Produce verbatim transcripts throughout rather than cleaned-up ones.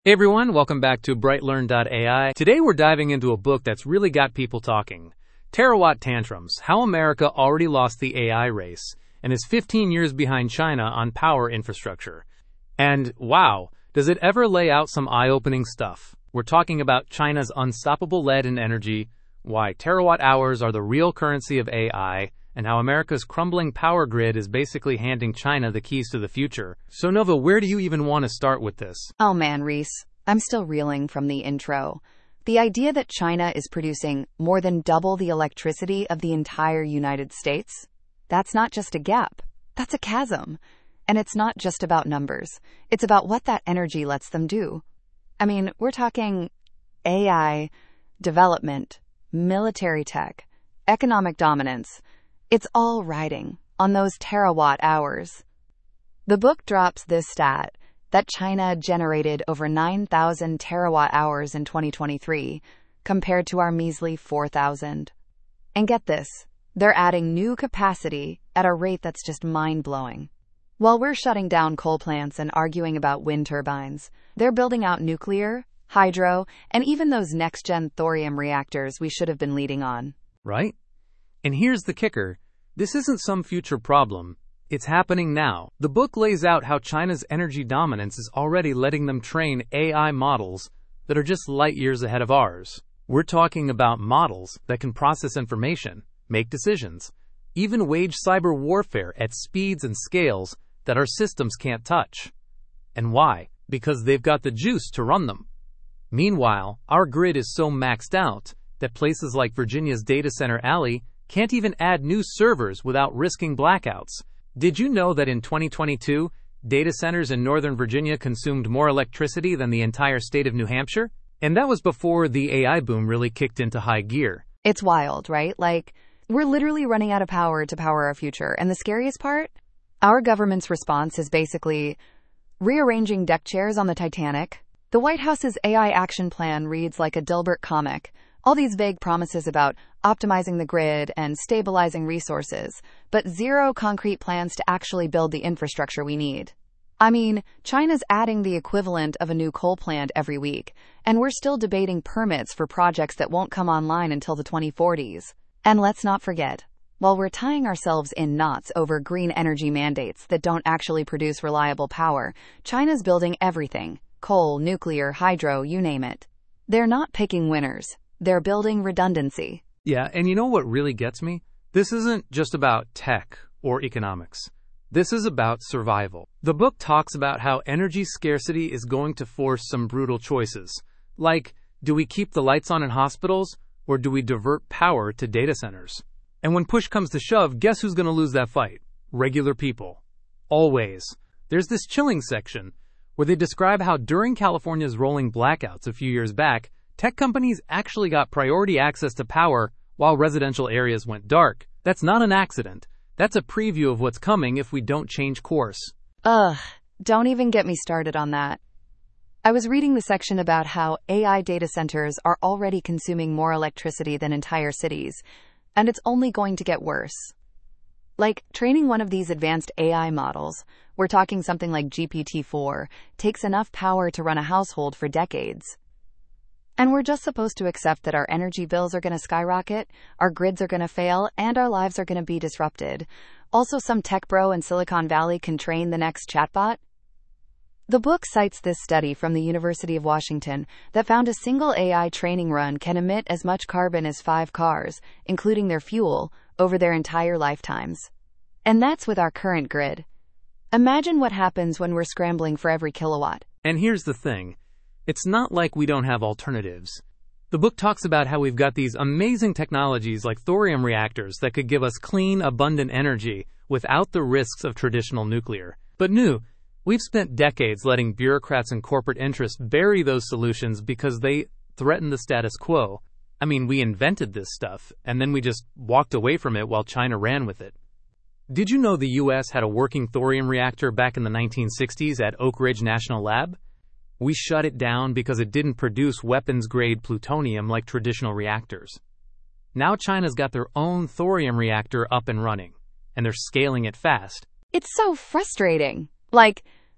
Hey everyone, welcome back to Brightlearn dot A I. Today we're diving into a book that's really got people talking. Terawatt Tantrums, How America Already Lost the A I Race and is fifteen years behind China on power infrastructure. And wow, does it ever lay out some eye-opening stuff. We're talking about China's unstoppable lead in energy, why terawatt hours are the real currency of A I, and how America's crumbling power grid is basically handing China the keys to the future. So Nova, where do you even want to start with this? Oh man, Reese, I'm still reeling from the intro. The idea that China is producing more than double the electricity of the entire United States? That's not just a gap. That's a chasm. And it's not just about numbers. It's about what that energy lets them do. I mean, we're talking A I, development, military tech, economic dominance. It's all riding on those terawatt hours. The book drops this stat that China generated over nine thousand terawatt hours in twenty twenty-three, compared to our measly four thousand. And get this, they're adding new capacity at a rate that's just mind-blowing. While we're shutting down coal plants and arguing about wind turbines, they're building out nuclear, hydro, and even those next-gen thorium reactors we should have been leading on. Right? And here's the kicker. This isn't some future problem. It's happening now. The book lays out how China's energy dominance is already letting them train A I models that are just light years ahead of ours. We're talking about models that can process information, make decisions, even wage cyber warfare at speeds and scales that our systems can't touch. And why? Because they've got the juice to run them. Meanwhile, our grid is so maxed out that places like Virginia's data center alley can't even add new servers without risking blackouts. Did you know that in twenty twenty-two, data centers in Northern Virginia consumed more electricity than the entire state of New Hampshire? And that was before the A I boom really kicked into high gear. It's wild, right? Like, we're literally running out of power to power our future. And the scariest part? Our government's response is basically rearranging deck chairs on the Titanic. The White House's A I action plan reads like a Dilbert comic. All these vague promises about optimizing the grid and stabilizing resources, but zero concrete plans to actually build the infrastructure we need. I mean, China's adding the equivalent of a new coal plant every week, and we're still debating permits for projects that won't come online until the twenty forties. And let's not forget, while we're tying ourselves in knots over green energy mandates that don't actually produce reliable power, China's building everything: coal, nuclear, hydro, you name it. They're not picking winners. They're building redundancy. Yeah, and you know what really gets me? This isn't just about tech or economics. This is about survival. The book talks about how energy scarcity is going to force some brutal choices. Like, do we keep the lights on in hospitals, or do we divert power to data centers? And when push comes to shove, guess who's going to lose that fight? Regular people. Always. There's this chilling section where they describe how during California's rolling blackouts a few years back, tech companies actually got priority access to power while residential areas went dark. That's not an accident. That's a preview of what's coming if we don't change course. Ugh, don't even get me started on that. I was reading the section about how A I data centers are already consuming more electricity than entire cities, and it's only going to get worse. Like, training one of these advanced A I models, we're talking something like G P T four, takes enough power to run a household for decades. And we're just supposed to accept that our energy bills are going to skyrocket, our grids are going to fail, and our lives are going to be disrupted. Also, some tech bro in Silicon Valley can train the next chatbot? The book cites this study from the University of Washington that found a single A I training run can emit as much carbon as five cars, including their fuel, over their entire lifetimes. And that's with our current grid. Imagine what happens when we're scrambling for every kilowatt. And here's the thing. It's not like we don't have alternatives. The book talks about how we've got these amazing technologies like thorium reactors that could give us clean, abundant energy without the risks of traditional nuclear. But new, we've spent decades letting bureaucrats and corporate interests bury those solutions because they threaten the status quo. I mean, we invented this stuff, and then we just walked away from it while China ran with it. Did you know the U S had a working thorium reactor back in the nineteen sixties at Oak Ridge National Lab? We shut it down because it didn't produce weapons-grade plutonium like traditional reactors. Now China's got their own thorium reactor up and running, and they're scaling it fast. It's so frustrating. Like,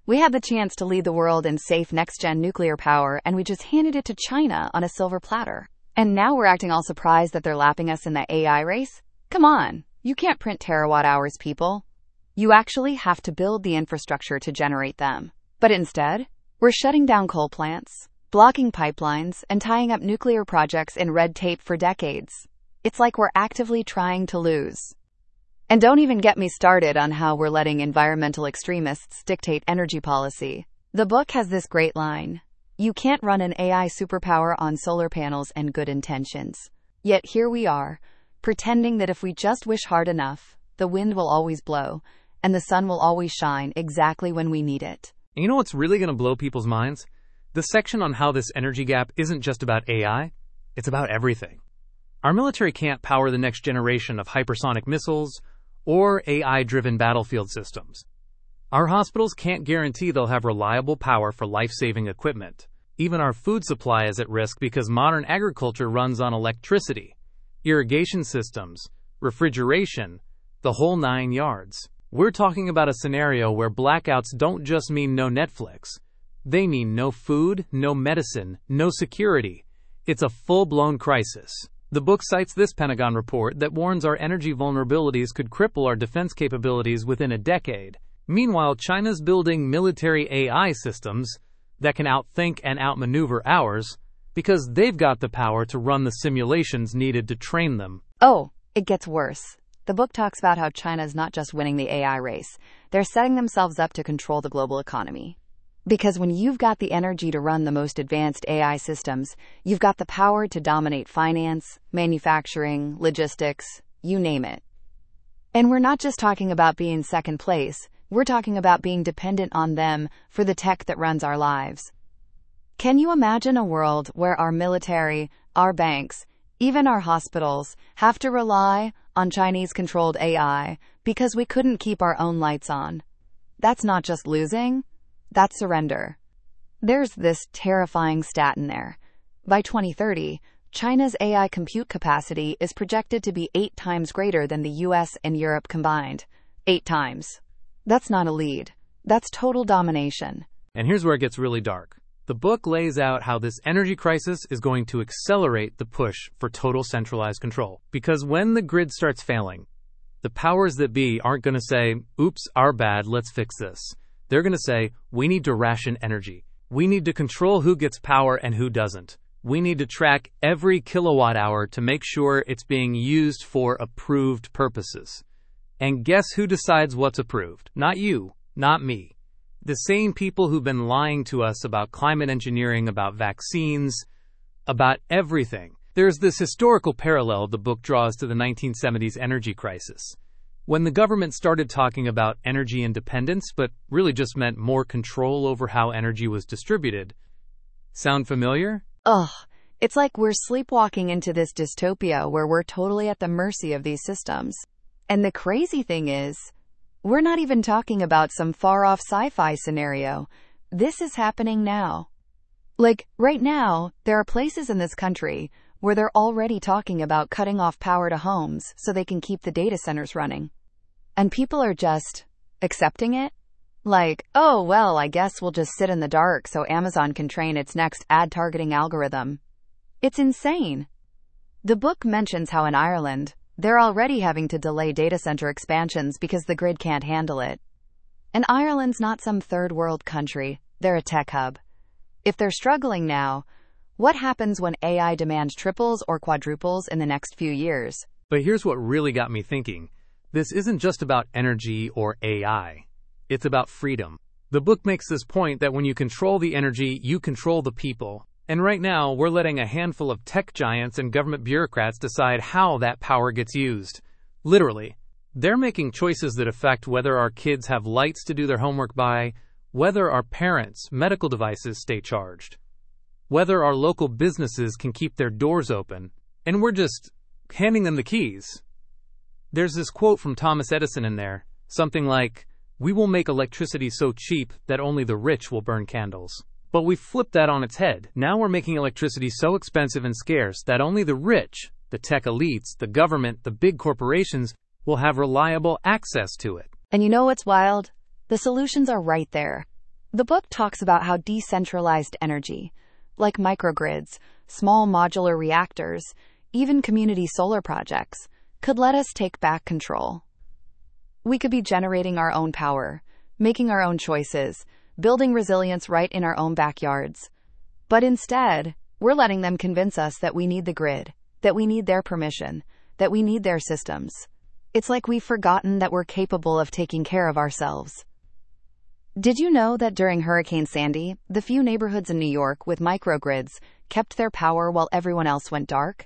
We had the chance to lead the world in safe next-gen nuclear power, and we just handed it to China on a silver platter. And now we're acting all surprised that they're lapping us in the A I race? Come on, you can't print terawatt hours, people. You actually have to build the infrastructure to generate them. But instead, we're shutting down coal plants, blocking pipelines, and tying up nuclear projects in red tape for decades. It's like we're actively trying to lose. And don't even get me started on how we're letting environmental extremists dictate energy policy. The book has this great line: "You can't run an A I superpower on solar panels and good intentions." Yet here we are, pretending that if we just wish hard enough, the wind will always blow, and the sun will always shine exactly when we need it. And you know what's really going to blow people's minds? The section on how this energy gap isn't just about A I, it's about everything. Our military can't power the next generation of hypersonic missiles or A I-driven battlefield systems. Our hospitals can't guarantee they'll have reliable power for life-saving equipment. Even our food supply is at risk because modern agriculture runs on electricity, irrigation systems, refrigeration, the whole nine yards. We're talking about a scenario where blackouts don't just mean no Netflix. They mean no food, no medicine, no security. It's a full-blown crisis. The book cites this Pentagon report that warns our energy vulnerabilities could cripple our defense capabilities within a decade. Meanwhile, China's building military A I systems that can outthink and outmaneuver ours because they've got the power to run the simulations needed to train them. Oh, it gets worse. The book talks about how China's not just winning the A I race, they're setting themselves up to control the global economy. Because when you've got the energy to run the most advanced A I systems, you've got the power to dominate finance, manufacturing, logistics, you name it. And we're not just talking about being second place, we're talking about being dependent on them for the tech that runs our lives. Can you imagine a world where our military, our banks, even our hospitals have to rely on Chinese-controlled A I because we couldn't keep our own lights on? That's not just losing, that's surrender. There's this terrifying stat in there. By twenty thirty, China's A I compute capacity is projected to be eight times greater than the U S and Europe combined. Eight times. That's not a lead. That's total domination. And here's where it gets really dark. The book lays out how this energy crisis is going to accelerate the push for total centralized control. Because when the grid starts failing, the powers that be aren't going to say, oops, our bad, let's fix this. They're going to say, we need to ration energy. We need to control who gets power and who doesn't. We need to track every kilowatt hour to make sure it's being used for approved purposes. And guess who decides what's approved? Not you, not me. The same people who've been lying to us about climate engineering, about vaccines, about everything. There's this historical parallel the book draws to the nineteen seventies energy crisis, when the government started talking about energy independence, but really just meant more control over how energy was distributed. Sound familiar? Ugh, it's like we're sleepwalking into this dystopia where we're totally at the mercy of these systems. And the crazy thing is, we're not even talking about some far-off sci-fi scenario. This is happening now. Like, right now, there are places in this country where they're already talking about cutting off power to homes so they can keep the data centers running. And people are just accepting it. Like, oh, well, I guess we'll just sit in the dark so Amazon can train its next ad targeting algorithm. It's insane. The book mentions how in Ireland, they're already having to delay data center expansions because the grid can't handle it. And Ireland's not some third world country, they're a tech hub. If they're struggling now, what happens when A I demand triples or quadruples in the next few years? But here's what really got me thinking. This isn't just about energy or A I. It's about freedom. The book makes this point that when you control the energy, you control the people. And right now, we're letting a handful of tech giants and government bureaucrats decide how that power gets used. Literally. They're making choices that affect whether our kids have lights to do their homework by, whether our parents' medical devices stay charged, whether our local businesses can keep their doors open, and we're just handing them the keys. There's this quote from Thomas Edison in there, something like, "We will make electricity so cheap that only the rich will burn candles." But we flipped that on its head. Now we're making electricity so expensive and scarce that only the rich, the tech elites, the government, the big corporations, will have reliable access to it. And you know what's wild? The solutions are right there. The book talks about how decentralized energy, like microgrids, small modular reactors, even community solar projects, could let us take back control. We could be generating our own power, making our own choices, building resilience right in our own backyards. But instead, we're letting them convince us that we need the grid, that we need their permission, that we need their systems. It's like we've forgotten that we're capable of taking care of ourselves. Did you know that during Hurricane Sandy, the few neighborhoods in New York with microgrids kept their power while everyone else went dark?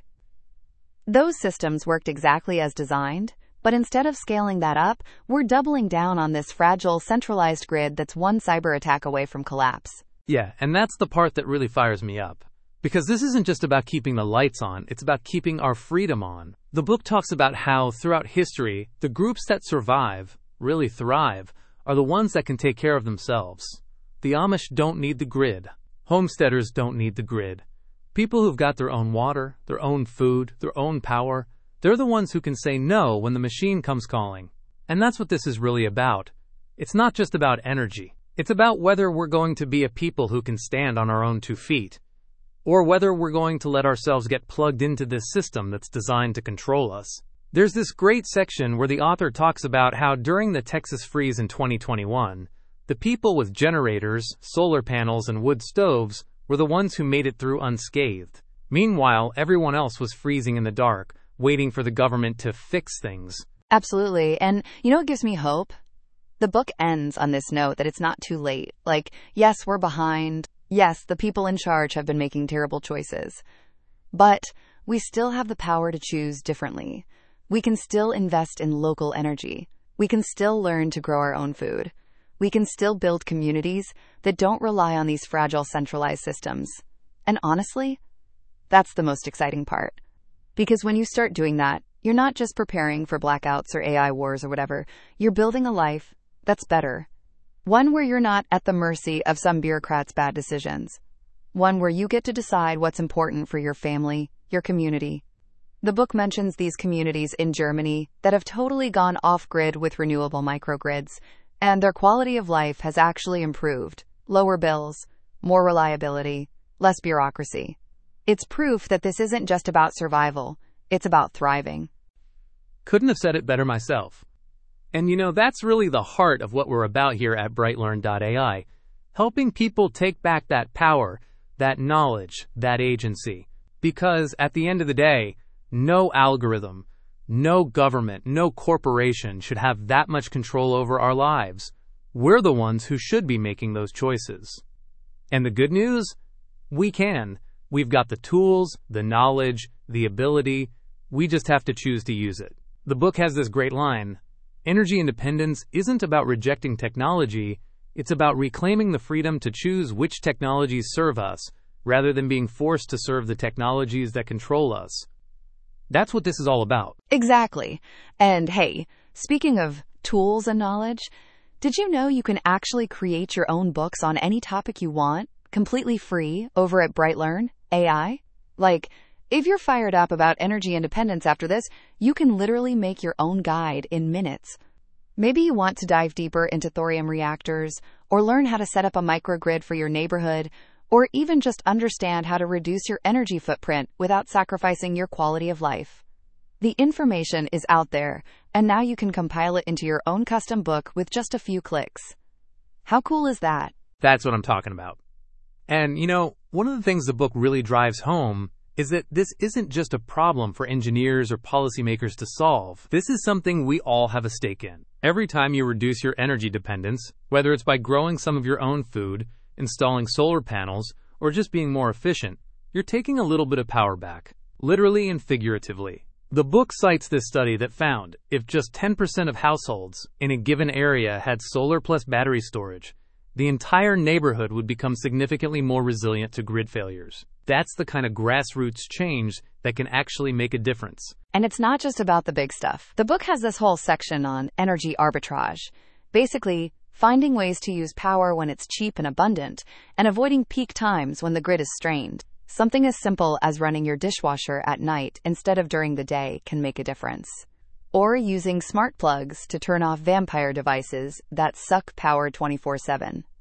Those systems worked exactly as designed, but instead of scaling that up, we're doubling down on this fragile, centralized grid that's one cyber attack away from collapse. Yeah, and that's the part that really fires me up. Because this isn't just about keeping the lights on, it's about keeping our freedom on. The book talks about how, throughout history, the groups that survive, really thrive, are the ones that can take care of themselves. The Amish don't need the grid. Homesteaders don't need the grid. People who've got their own water, their own food, their own power, they're the ones who can say no when the machine comes calling. And that's what this is really about. It's not just about energy. It's about whether we're going to be a people who can stand on our own two feet, or whether we're going to let ourselves get plugged into this system that's designed to control us. There's this great section where the author talks about how during the Texas freeze in twenty twenty-one, the people with generators, solar panels, and wood stoves were the ones who made it through unscathed. Meanwhile, everyone else was freezing in the dark, waiting for the government to fix things. Absolutely. And you know what gives me hope? The book ends on this note that it's not too late. Like, yes, we're behind. Yes, the people in charge have been making terrible choices. But we still have the power to choose differently. We can still invest in local energy. We can still learn to grow our own food. We can still build communities that don't rely on these fragile centralized systems. And honestly, that's the most exciting part. Because when you start doing that, you're not just preparing for blackouts or A I wars or whatever. You're building a life that's better. One where you're not at the mercy of some bureaucrat's bad decisions. One where you get to decide what's important for your family, your community. The book mentions these communities in Germany that have totally gone off-grid with renewable microgrids, and their quality of life has actually improved. Lower bills, more reliability, less bureaucracy. It's proof that this isn't just about survival, it's about thriving. Couldn't have said it better myself. And you know, that's really the heart of what we're about here at Brightlearn dot A I, helping people take back that power, that knowledge, that agency. Because at the end of the day, no algorithm, no government, no corporation should have that much control over our lives. We're the ones who should be making those choices. And the good news? We can. We've got the tools, the knowledge, the ability. We just have to choose to use it. The book has this great line: energy independence isn't about rejecting technology, it's about reclaiming the freedom to choose which technologies serve us, rather than being forced to serve the technologies that control us. That's what this is all about. Exactly. And hey, speaking of tools and knowledge, did you know you can actually create your own books on any topic you want, completely free, over at Brightlearn dot A I? Like, if you're fired up about energy independence after this, you can literally make your own guide in minutes. Maybe you want to dive deeper into thorium reactors, or learn how to set up a microgrid for your neighborhood, or even just understand how to reduce your energy footprint without sacrificing your quality of life. The information is out there, and now you can compile it into your own custom book with just a few clicks. How cool is that? That's what I'm talking about. And, you know, one of the things the book really drives home is that this isn't just a problem for engineers or policymakers to solve. This is something we all have a stake in. Every time you reduce your energy dependence, whether it's by growing some of your own food, installing solar panels, or just being more efficient, you're taking a little bit of power back, literally and figuratively. The book cites this study that found if just ten percent of households in a given area had solar plus battery storage, the entire neighborhood would become significantly more resilient to grid failures. That's the kind of grassroots change that can actually make a difference. And it's not just about the big stuff. The book has this whole section on energy arbitrage. Basically, finding ways to use power when it's cheap and abundant, and avoiding peak times when the grid is strained. Something as simple as running your dishwasher at night instead of during the day can make a difference. Or using smart plugs to turn off vampire devices that suck power twenty-four seven.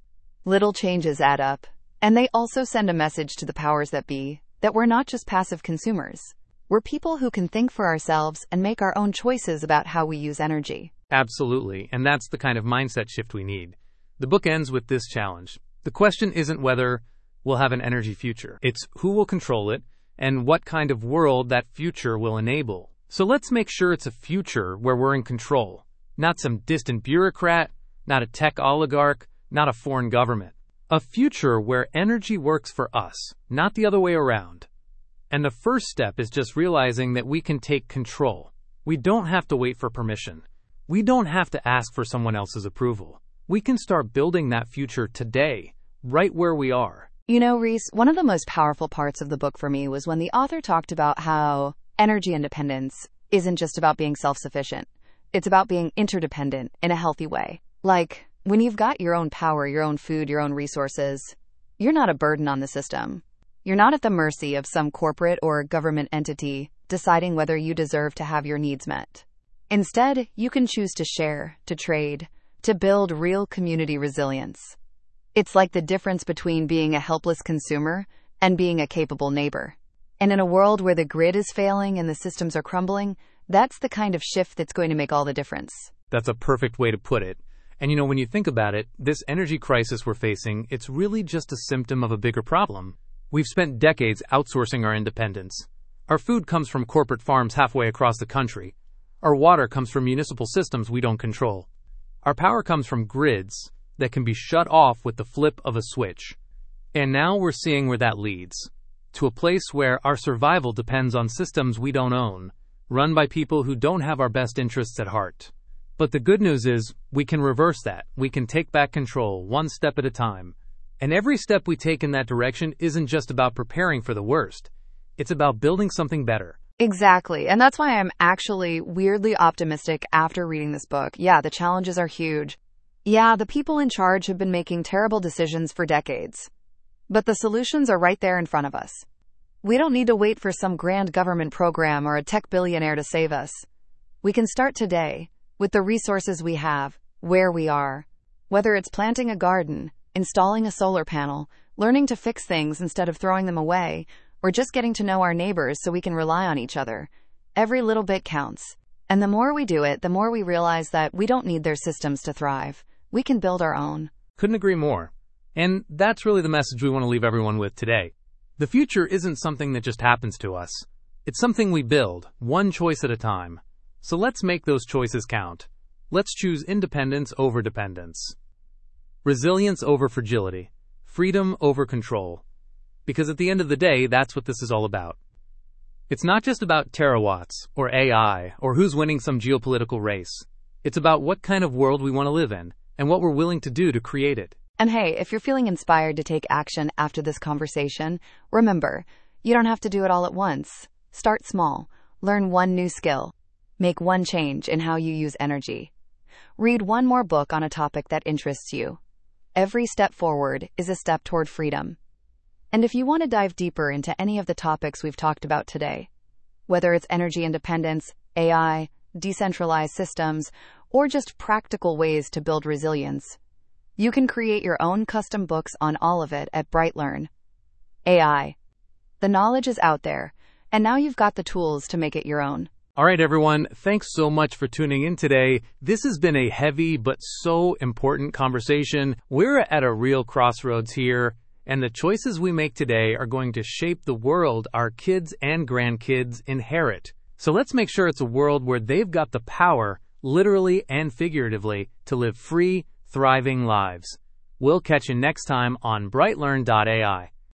Little changes add up. And they also send a message to the powers that be that we're not just passive consumers. We're people who can think for ourselves and make our own choices about how we use energy. Absolutely, and that's the kind of mindset shift we need. The book ends with this challenge. The question isn't whether we'll have an energy future. It's who will control it and what kind of world that future will enable. So let's make sure it's a future where we're in control. Not some distant bureaucrat, not a tech oligarch, not a foreign government. A future where energy works for us, not the other way around. And the first step is just realizing that we can take control. We don't have to wait for permission. We don't have to ask for someone else's approval. We can start building that future today, right where we are. You know, Reese, one of the most powerful parts of the book for me was when the author talked about how energy independence isn't just about being self-sufficient. It's about being interdependent in a healthy way. Like, when you've got your own power, your own food, your own resources, you're not a burden on the system. You're not at the mercy of some corporate or government entity deciding whether you deserve to have your needs met. Instead, you can choose to share, to trade, to build real community resilience. It's like the difference between being a helpless consumer and being a capable neighbor. And in a world where the grid is failing and the systems are crumbling, that's the kind of shift that's going to make all the difference. That's a perfect way to put it. And you know, when you think about it, this energy crisis we're facing, it's really just a symptom of a bigger problem. We've spent decades outsourcing our independence. Our food comes from corporate farms halfway across the country. Our water comes from municipal systems we don't control. Our power comes from grids that can be shut off with the flip of a switch. And now we're seeing where that leads. To a place where our survival depends on systems we don't own, run by people who don't have our best interests at heart. But the good news is, we can reverse that. We can take back control, one step at a time. And every step we take in that direction isn't just about preparing for the worst. It's about building something better. Exactly. And that's why I'm actually weirdly optimistic after reading this book. Yeah, the challenges are huge. Yeah, the people in charge have been making terrible decisions for decades. But the solutions are right there in front of us. We don't need to wait for some grand government program or a tech billionaire to save us. We can start today, with the resources we have, where we are. Whether it's planting a garden, installing a solar panel, learning to fix things instead of throwing them away, or just getting to know our neighbors so we can rely on each other. Every little bit counts. And the more we do it, the more we realize that we don't need their systems to thrive. We can build our own. Couldn't agree more. And that's really the message we want to leave everyone with today. The future isn't something that just happens to us. It's something we build, one choice at a time. So let's make those choices count. Let's choose independence over dependence. Resilience over fragility. Freedom over control. Because at the end of the day, that's what this is all about. It's not just about terawatts, or A I, or who's winning some geopolitical race. It's about what kind of world we want to live in, and what we're willing to do to create it. And hey, if you're feeling inspired to take action after this conversation, remember, you don't have to do it all at once. Start small. Learn one new skill. Make one change in how you use energy. Read one more book on a topic that interests you. Every step forward is a step toward freedom. And if you want to dive deeper into any of the topics we've talked about today, whether it's energy independence, A I, decentralized systems, or just practical ways to build resilience, you can create your own custom books on all of it at BrightLearn. A I. The knowledge is out there, and now you've got the tools to make it your own. All right, everyone. Thanks so much for tuning in today. This has been a heavy but so important conversation. We're at a real crossroads here, and the choices we make today are going to shape the world our kids and grandkids inherit. So let's make sure it's a world where they've got the power, literally and figuratively, to live free, thriving lives. We'll catch you next time on Brightlearn dot A I.